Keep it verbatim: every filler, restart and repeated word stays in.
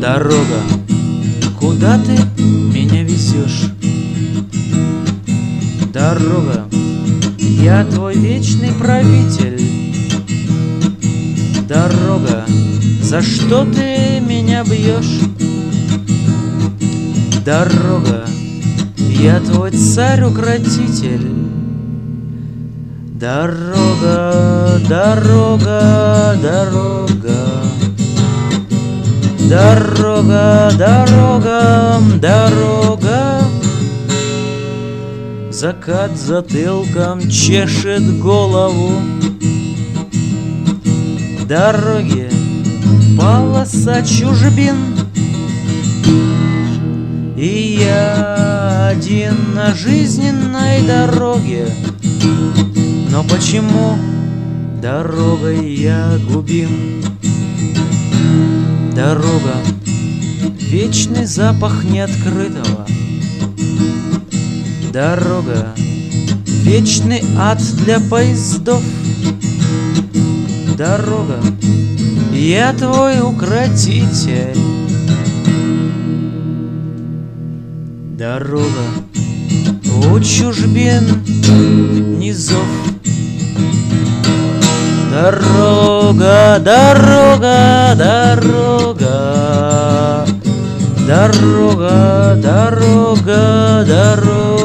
Дорога, куда ты меня везешь? Дорога, я твой вечный правитель. Дорога, за что ты меня бьешь? Дорога, я твой царь-укротитель. Дорога, дорога, дорога, дорога, дорога, дорога. Закат затылком чешет голову. Дороги, полоса чужбин. И я один на жизненной дороге. Но почему дорогой я губим? Дорога, вечный запах неоткрытого. Дорога, вечный ад для поездов. Дорога, я твой укротитель. Дорога, у чужбин низов. Дорога, дорога, дорога, дорога, дорога, дорога.